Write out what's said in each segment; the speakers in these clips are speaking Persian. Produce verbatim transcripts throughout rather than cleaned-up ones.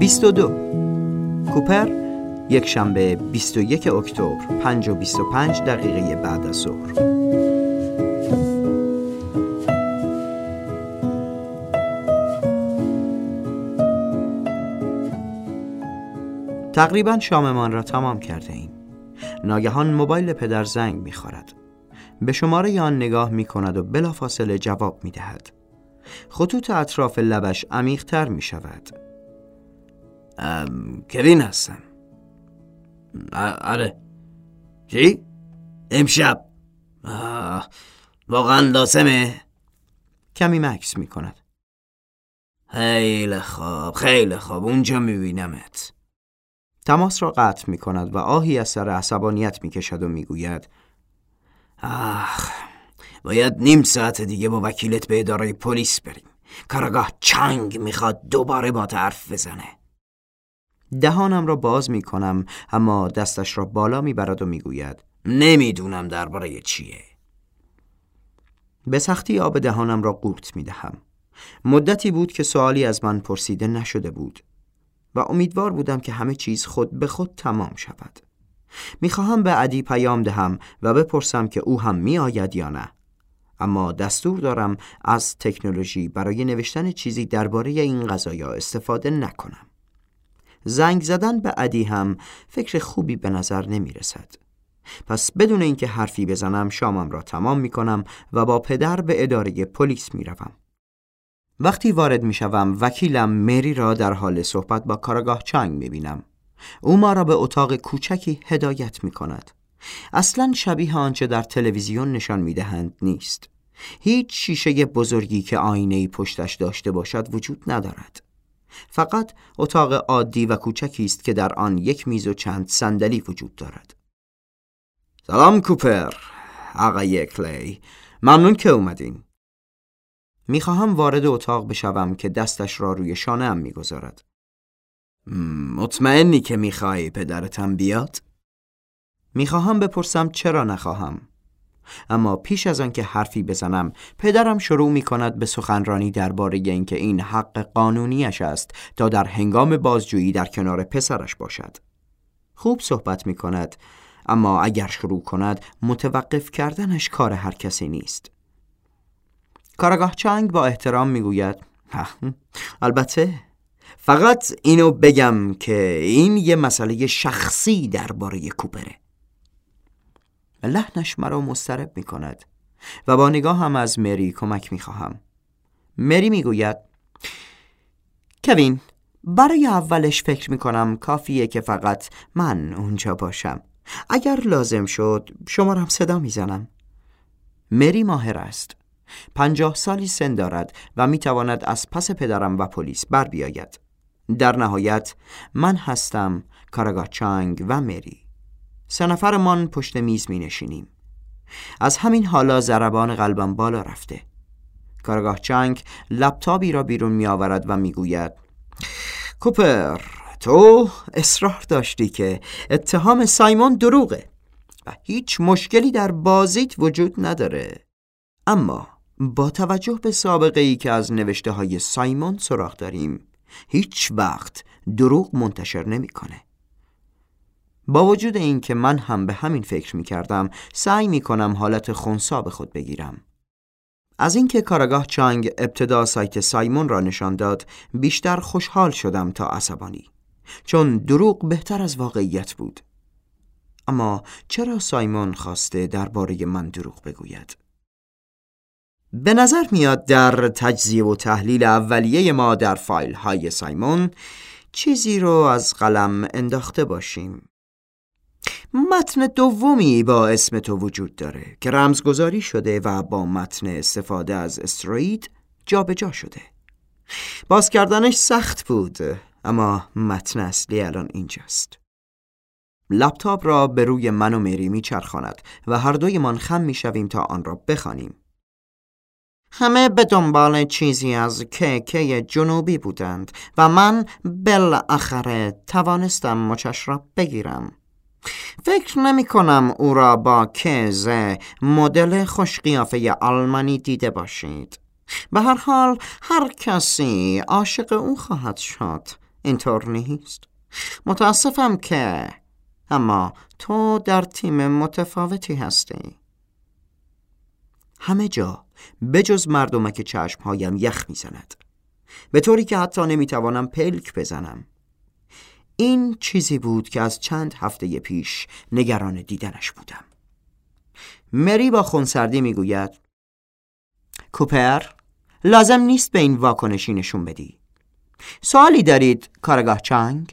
بیست و دو. کوپر یک شنبه بیست و یک اکتبر پنج و بیست و پنج دقیقه بعد از ظهر. تقریبا شاممان را تمام کرده ایم. ناگهان موبایل پدر زنگ می خورد. به شماره آن نگاه می کند و بلافاصله جواب می دهد. خطوط اطراف لبش عمیق تر می شود. کوین هستم. آره. چی؟ امشب واقعا لازمه؟ کمی مکث می کند. خیلی خوب خیلی خوب اونجا می بینمت. تماس را قطع می کند و آهی از سر عصبانیت می کشد و می گوید آخ باید نیم ساعت دیگه با وکیلت به اداره پلیس بریم. کاراگاه چنگ میخواد دوباره با حرف بزنه. دهانم را باز می کنم اما دستش را بالا می برد و می گوید نمیدونم درباره چیه. به سختی آب دهانم را قورت می دهم. مدتی بود که سوالی از من پرسیده نشده بود و امیدوار بودم که همه چیز خود به خود تمام شود. میخواهم به عدی پیام دهم و بپرسم که او هم می آید یا نه، اما دستور دارم از تکنولوژی برای نوشتن چیزی درباره این قضایا استفاده نکنم. زنگ زدن به عدی هم فکر خوبی به نظر نمی رسد. پس بدون اینکه حرفی بزنم شامم را تمام می کنم و با پدر به اداره پلیس می روم. وقتی وارد می شوم وکیلم مری را در حال صحبت با کاراگاه چنگ می بینم. او ما را به اتاق کوچکی هدایت می کند. اصلاً شبیه آنچه در تلویزیون نشان می دهند نیست. هیچ شیشه بزرگی که آینه‌ای پشتش داشته باشد وجود ندارد. فقط اتاق عادی و کوچکی است که در آن یک میز و چند صندلی وجود دارد. سلام کوپر، آقای کلی، ممنون که اومدین. میخواهم وارد اتاق بشوم که دستش را روی شانه‌ام میگذارد. مطمئنی که میخوای پدرتم بیاد؟ میخواهم بپرسم چرا نخواهم، اما پیش از آن که حرفی بزنم پدرم شروع میکند به سخنرانی درباره اینکه این حق قانونیش است تا در هنگام بازجویی در کنار پسرش باشد. خوب صحبت میکند، اما اگر شروع کند متوقف کردنش کار هر کسی نیست. کاراگاه چنگ با احترام میگوید البته فقط اینو بگم که این یه مسئله شخصی درباره کوپره. لحنش مرا مضطرب می کند و با نگاه هم از مری کمک می خواهم. مری می گوید کوین، برای اولش فکر می کنم کافیه که فقط من اونجا باشم. اگر لازم شد شمارم صدا می زنم. مری ماهر است. پنجاه سالی سن دارد و می تواند از پس پدرم و پلیس بر بیاید. در نهایت من هستم، کاراگاه چنگ و مری. سه نفرمان پشت میز می نشینیم. از همین حالا ضربان قلبم بالا رفته. کاراگاه چنگ لپتاپی را بیرون می آورد و می گوید کوپر، تو اصرار داشتی که اتهام سایمون دروغه و هیچ مشکلی در بازیت وجود نداره، اما با توجه به سابقه ای که از نوشته های سایمون سراغ داریم هیچ وقت دروغ منتشر نمی کنه. با وجود این که من هم به همین فکر می کردم سعی می کنم حالت خنثی به خود بگیرم. از اینکه کاراگاه چنگ ابتدا سایت سایمون را نشان داد بیشتر خوشحال شدم تا عصبانی، چون دروغ بهتر از واقعیت بود. اما چرا سایمون خواسته درباره من دروغ بگوید؟ به نظر میاد در تجزیه و تحلیل اولیه ما در فایل های سایمون چیزی رو از قلم انداخته باشیم. متن دومی با اسم تو وجود داره که رمزگذاری شده و با متن استفاده از استروید جا به جا شده. باز کردنش سخت بود، اما متن اصلی الان اینجاست. لپتاپ را به روی من و مری می چرخاند و هر دوی من خم می شویم تا آن را بخوانیم. همه به دنبال چیزی از کیکی جنوبی بودند و من بالاخره توانستم مچش را بگیرم. فکر نمی کنم او را با کز مدل خوش قیافه آلمانی دیده باشید. به هر حال هر کسی عاشق او خواهد شد اینطور نیست. متاسفم که اما تو در تیم متفاوتی هستی. همه جا بجز مردمک چشمهایم یخ میزند، به طوری که حتی نمیتوانم پلک بزنم. این چیزی بود که از چند هفته پیش نگران دیدنش بودم. مری با خونسردی میگوید کوپر، لازم نیست به این واکنشی نشون بدی. سوالی دارید کارگاه چانگ؟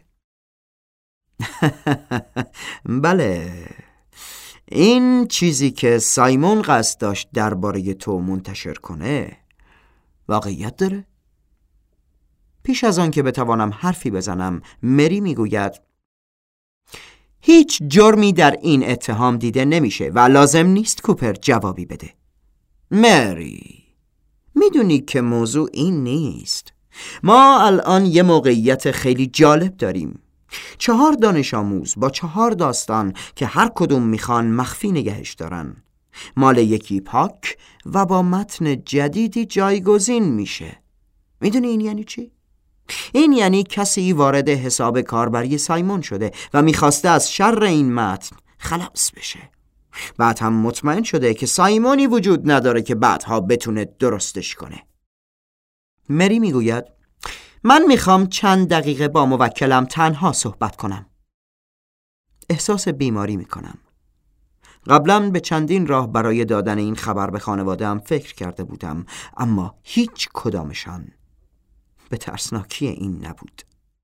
بله، این چیزی که سایمون قصد داشت درباره تو منتشر کنه واقعیت داره؟ پیش از آن که بتوانم حرفی بزنم، مری میگوید هیچ جرمی در این اتهام دیده نمیشه و لازم نیست کوپر جوابی بده. مری، میدونی که موضوع این نیست. ما الان یه موقعیت خیلی جالب داریم. چهار دانش آموز با چهار داستان که هر کدوم میخوان مخفی نگهش دارن، مال یکی پاک و با متن جدیدی جایگزین میشه. میدونی این یعنی چی؟ این یعنی کسی وارد حساب کاربری سایمون شده و میخواسته از شر این متن خلاص بشه. بعد هم مطمئن شده که سایمونی وجود نداره که بعدها بتونه درستش کنه. مری میگوید من میخوام چند دقیقه با موکلم تنها صحبت کنم. احساس بیماری میکنم. قبلا به چندین راه برای دادن این خبر به خانواده‌ام فکر کرده بودم، اما هیچ کدامشان به ترسناکی این نبود.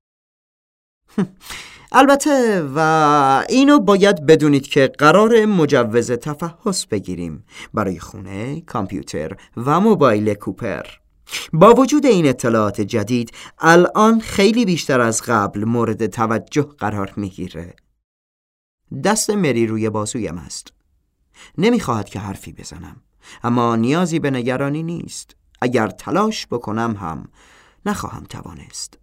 البته و اینو باید بدونید که قرار مجوز تفحص بگیریم برای خونه، کامپیوتر و موبایل کوپر. با وجود این اطلاعات جدید الان خیلی بیشتر از قبل مورد توجه قرار میگیره. دست مری روی بازویم است. نمیخواهد که حرفی بزنم، اما نیازی به نگرانی نیست. اگر تلاش بکنم هم نخواهم توانست.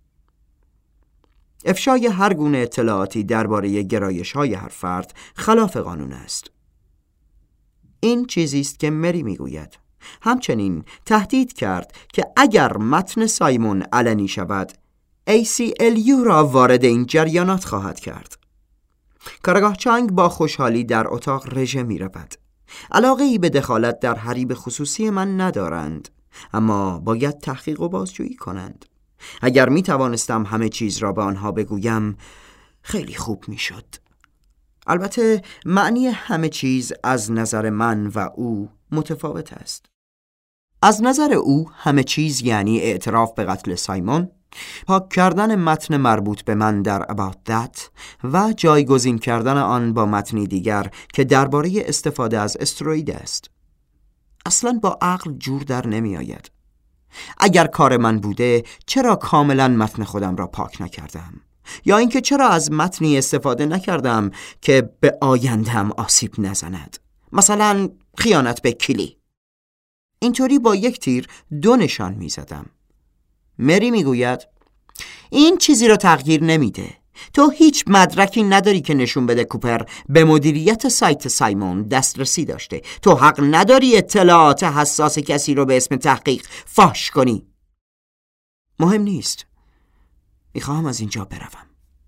افشای هر گونه اطلاعاتی درباره گرایش‌های هر فرد خلاف قانون است. این چیزی است که مری میگوید. همچنین تهدید کرد که اگر متن سایمون علنی شود، ای سی ال یو را وارد این جریانات خواهد کرد. کارگاه چانگ با خوشحالی در اتاق رژه می رود. علاقه ای به دخالت در حریم خصوصی من ندارند، اما باید تحقیق و بازجویی کنند. اگر می توانستم همه چیز را به آنها بگویم خیلی خوب می شد. البته معنی همه چیز از نظر من و او متفاوت است. از نظر او همه چیز یعنی اعتراف به قتل سایمون، پاک کردن متن مربوط به من در About That و جایگزین کردن آن با متنی دیگر که درباره استفاده از استروئید است. اصلاً با عقل جور در نمی آید. اگر کار من بوده چرا کاملاً متن خودم را پاک نکردم؟ یا اینکه چرا از متنی استفاده نکردم که به آینده‌ام آسیب نزند؟ مثلا خیانت به کلی. اینطوری با یک تیر دو نشان می زدم. مری می گوید این چیزی رو تغییر نمیده. تو هیچ مدرکی نداری که نشون بده کوپر به مدیریت سایت سایمون دسترسی داشته. تو حق نداری اطلاعات حساس کسی رو به اسم تحقیق فاش کنی. مهم نیست. میخواهم از اینجا بروم.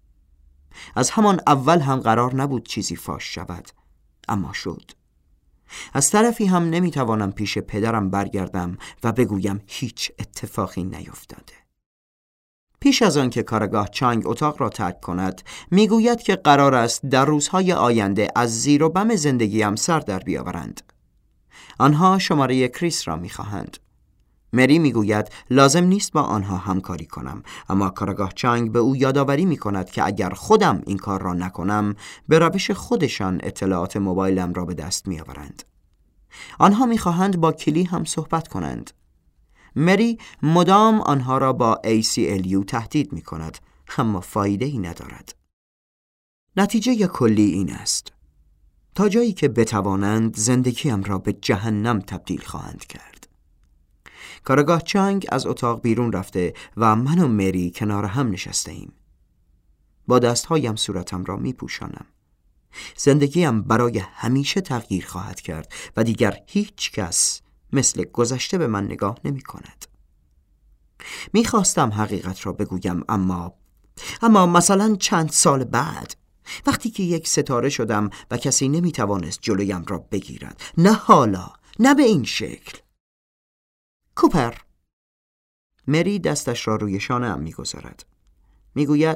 از همان اول هم قرار نبود چیزی فاش شود، اما شد. از طرفی هم نمیتوانم پیش پدرم برگردم و بگویم هیچ اتفاقی نیفتاده. پیش از آن که کارگاه چانگ اتاق را ترک کند، میگوید که قرار است در روزهای آینده از زیر و بم زندگیم سر در بیاورند. آنها شماره کریس را میخواهند. مری میگوید لازم نیست با آنها همکاری کنم، اما کارگاه چانگ به او یادآوری میکند که اگر خودم این کار را نکنم، به روش خودشان اطلاعات موبایلم را به دست میآورند. آنها میخواهند با کلی هم صحبت کنند. مری مدام آنها را با ای سی ال یو تهدید میکند، اما فایده ای ندارد. نتیجه کلی این است: تا جایی که بتوانند زندگیم را به جهنم تبدیل خواهند کرد. کارگاه چانگ از اتاق بیرون رفته و من و مری کنار هم نشسته ایم. با دستهایم صورتم را می پوشانم. زندگیم برای همیشه تغییر خواهد کرد و دیگر هیچ کس مثل گذشته به من نگاه نمی کند. می خواستم حقیقت را بگویم، اما اما مثلا چند سال بعد، وقتی که یک ستاره شدم و کسی نمیتوانست جلویم را بگیرد. نه حالا، نه به این شکل. کوپر. مری دستش را روی شانه‌ام میگذارد. میگوید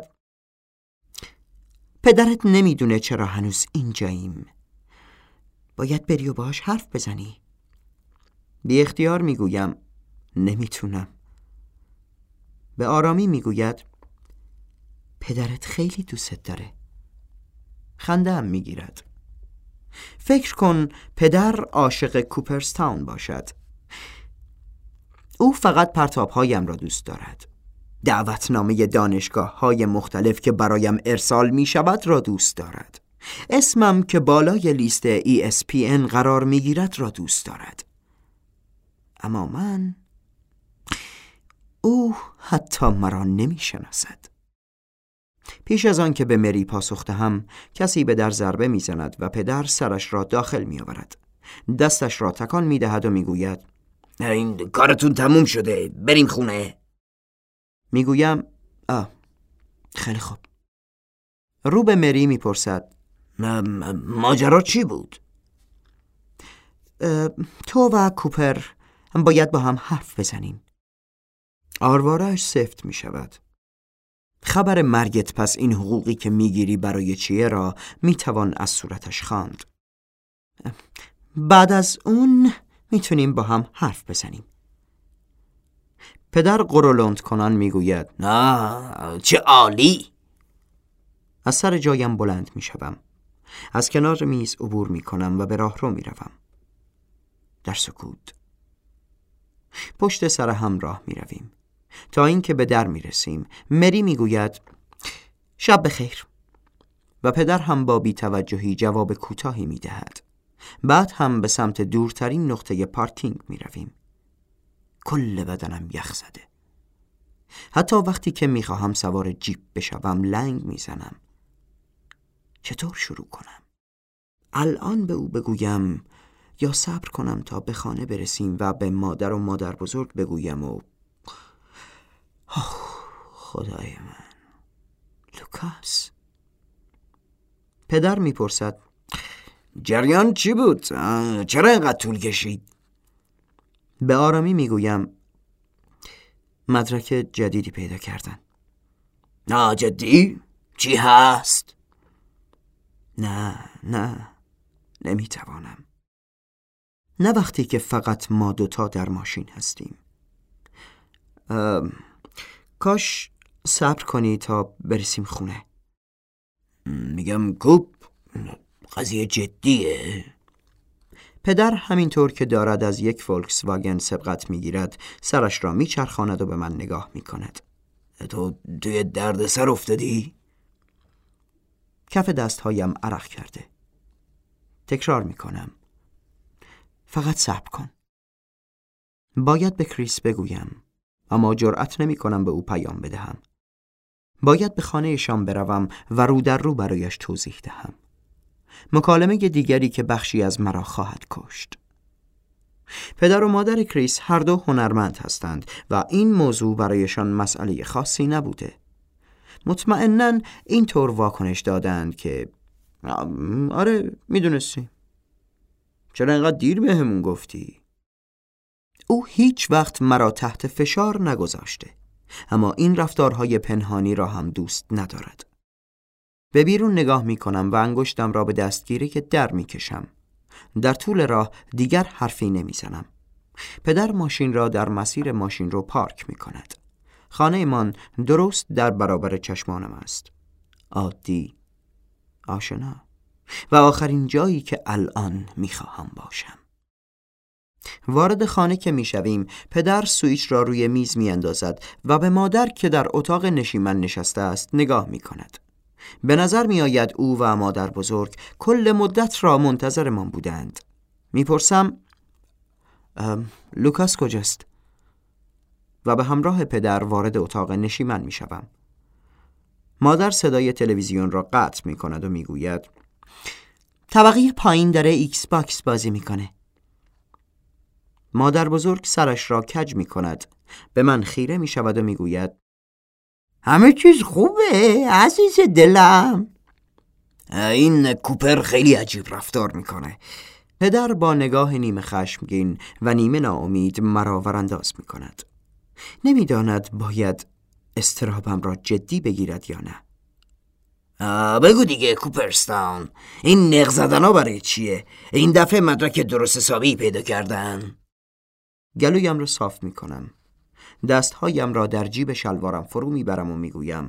پدرت نمیدونه چرا هنوز اینجاییم. باید بری و باهاش حرف بزنی. بی اختیار میگویم نمیتونم. به آرامی میگوید پدرت خیلی دوست داره. خنده هم میگیرد. فکر کن پدر عاشق کوپرستاون باشد. او فقط پرتاب‌هایم را دوست دارد. دعوتنامه دانشگاه های مختلف که برایم ارسال می شود را دوست دارد. اسمم که بالای لیست ای اس پی ان قرار می گیرد را دوست دارد. اما من، او حتی مرا نمی شناسد. پیش از آن که به مری پاسخ دهم، کسی به در ضربه می زند و پدر سرش را داخل می آورد. دستش را تکان می دهد و می گوید این کارتون تموم شده، بریم خونه. می گویم آه خیلی خوب. رو به مری می پرسد ماجرا چی بود؟ تو و کوپر باید با هم حرف بزنین. آرواره‌اش سفت می شود. خبر مرگت پس این حقوقی که میگیری برای چیه را میتوان از صورتش خواند. بعد از اون میتونیم با هم حرف بزنیم. پدر قرولند کنان میگوید نه چه عالی. از سر جایم بلند میشوم. از کنار میز عبور میکنم و به راهرو میروم. در سکوت پشت سر هم راه میرویم تا اینکه به در میرسیم. مری میگوید شب بخیر و پدر هم با بی‌توجهی جواب کوتاهی میدهد. بعد هم به سمت دورترین نقطه پارکینگ میرویم. کل بدنم یخ زده. حتی وقتی که میخواهم سوار جیپ بشوم لنگ میزنم. چطور شروع کنم؟ الان به او بگویم یا صبر کنم تا به خانه برسیم و به مادر و مادر بزرگ بگویم و خدای من. لوکاس. پدر میپرسد جریان چی بود؟ چرا اینقدر طول کشید؟ به آرامی میگویم مدرک جدیدی پیدا کردن. نه جدی؟ چی هست؟ نه نه نمیتوانم. نه وقتی که فقط ما دوتا در ماشین هستیم. کاش صبر کنی تا برسیم خونه. میگم کوپ قضیه جدیه. پدر همینطور که دارد از یک فولکس واگن سبقت میگیرد سرش را میچرخاند و به من نگاه میکند. تو توی درد سر افتادی؟ کف دستهایم عرق کرده. تکرار میکنم فقط صبر کن. باید به کریس بگویم اما جرأت نمی کنم به او پیام بدهم. باید به خانه شام بروم و رو در رو برایش توضیح دهم. مکالمه دیگری که بخشی از مرا خواهد کشت. پدر و مادر کریس هر دو هنرمند هستند و این موضوع برایشان مسئله خاصی نبوده. مطمئناً این طور واکنش دادند که آره میدونستی. چرا اینقدر دیر به همون گفتی؟ او هیچ وقت مرا تحت فشار نگذاشته، اما این رفتارهای پنهانی را هم دوست ندارد. به بیرون نگاه می کنم و انگشتم را به دستگیره که در می کشم. در طول راه دیگر حرفی نمی زنم. پدر ماشین را در مسیر ماشین رو پارک می کند. خانه من درست در برابر چشمانم است. عادی، آشنا و آخرین جایی که الان می خواهم باشم. وارد خانه که می شویم پدر سویچ را روی میز می اندازد و به مادر که در اتاق نشیمن نشسته است نگاه می کند. به نظر می آید او و مادر بزرگ کل مدت را منتظر من بودند. می پرسم لوکاس کجاست؟ و به همراه پدر وارد اتاق نشیمن می شوم. مادر صدای تلویزیون را قطع می کند و می گوید طبقه پایین داره ایکس باکس بازی می کنه. مادر بزرگ سرش را کج می کند. به من خیره می شود و می گوید همه چیز خوبه عزیز دلم. این کوپر خیلی عجیب رفتار میکنه. پدر با نگاه نیمه خشمگین و نیمه ناامید مرا ورانداز میکند. نمیداند باید استرابم را جدی بگیرد یا نه. بگو دیگه کوپرستاون، این نق زدن ها برای چیه؟ این دفعه مدرک درست حسابی پیدا کردن؟ گلویم را صاف میکنم. دستهایم را در جیب شلوارم فرو میبرم و میگویم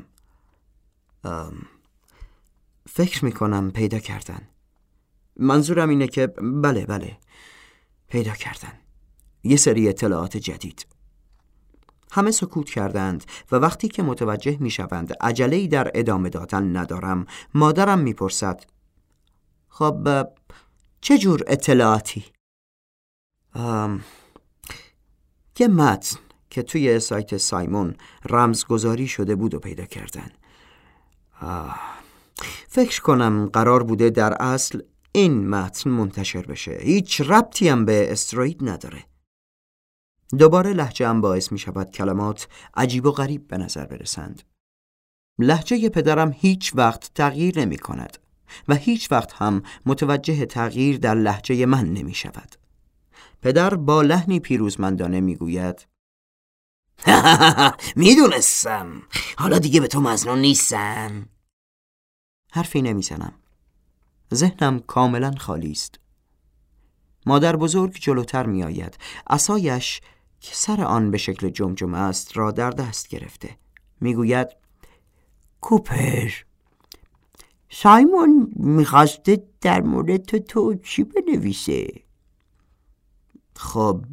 فکر میکنم پیدا کردن. منظورم اینه که بله بله پیدا کردن یه سری اطلاعات جدید. همه سکوت کردند و وقتی که متوجه میشوند عجله‌ای در ادامه دادن ندارم، مادرم میپرسد خب چه جور اطلاعاتی؟ ام... یه متن که توی سایت سایمون رمزگذاری شده بود و پیدا کردن. آه. فکر کنم قرار بوده در اصل این متن منتشر بشه. هیچ ربطی هم به استروید نداره. دوباره لهجه‌ام باعث می شود کلمات عجیب و غریب به نظر برسند. لهجه پدرم هیچ وقت تغییر نمی کند و هیچ وقت هم متوجه تغییر در لهجه من نمی شود. پدر با لحنی پیروزمندانه می گوید میدونستم، حالا دیگه به تو مظنون نیستم. حرفی نمی زنم. ذهنم کاملا خالی است. مادر بزرگ جلوتر می آید. عصایش که سر آن به شکل جمجمه است را در دست گرفته. می گوید کوپر، سایمون میخواسته در مورد تو تو چی بنویسه؟ خب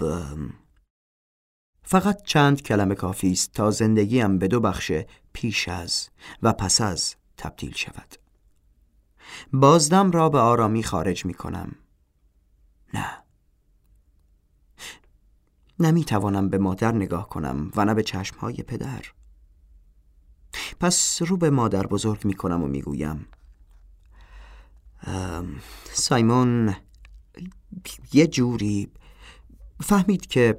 فقط چند کلمه کافی است تا زندگیم به دو بخش پیش از و پس از تبدیل شود. بازدم را به آرامی خارج می کنم. نه نمی توانم به مادر نگاه کنم و نه به چشمهای پدر. پس رو به مادر بزرگ می کنم و می گویم سایمون یه جوری فهمید که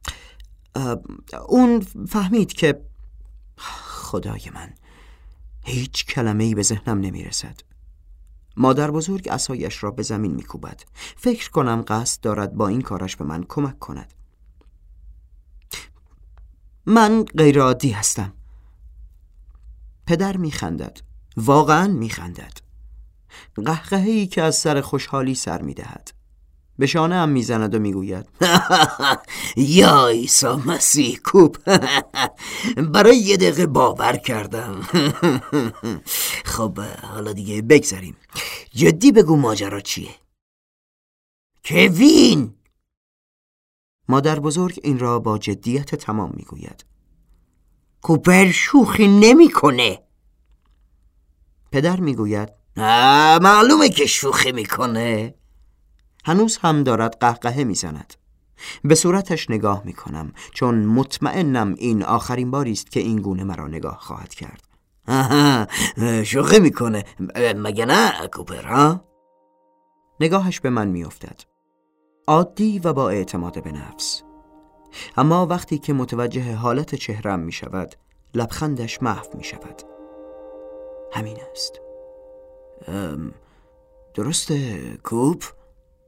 اون فهمید که خدای من هیچ کلمه‌ای به ذهنم نمی رسد. مادر بزرگ عصایش را به زمین می کوبد. فکر کنم قصد دارد با این کارش به من کمک کند. من غیر عادی هستم. پدر می خندد. واقعا می خندد. قهقهه‌ای که از سر خوشحالی سر می دهد. به شانه هم می زند و می گوید یا عیسی مسیح کوپ، برای یه دقیقه باور کردم. خب حالا دیگه بگذاریم. جدی بگو ماجرا چیه؟ کوین! مادر بزرگ این را با جدیت تمام می گوید. کوپر شوخی نمی کنه. پدر می گوید معلومه که شوخی می کنه. هنوز هم دارد قهقهه می زند. به صورتش نگاه می کنم چون مطمئنم این آخرین باری است که این گونه مرا نگاه خواهد کرد. آها، شوخی می کنه مگه نه کوپر ها؟ نگاهش به من می افتد. عادی و با اعتماد به نفس. اما وقتی که متوجه حالت چهرم می شود لبخندش محو می شود. همین است. درسته کوپ؟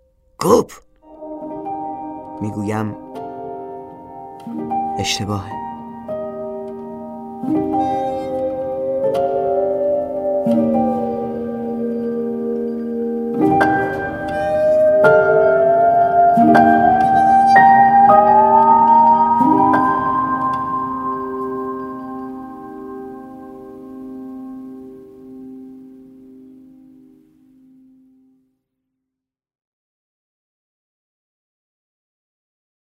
کوپ میگویم اشتباهه.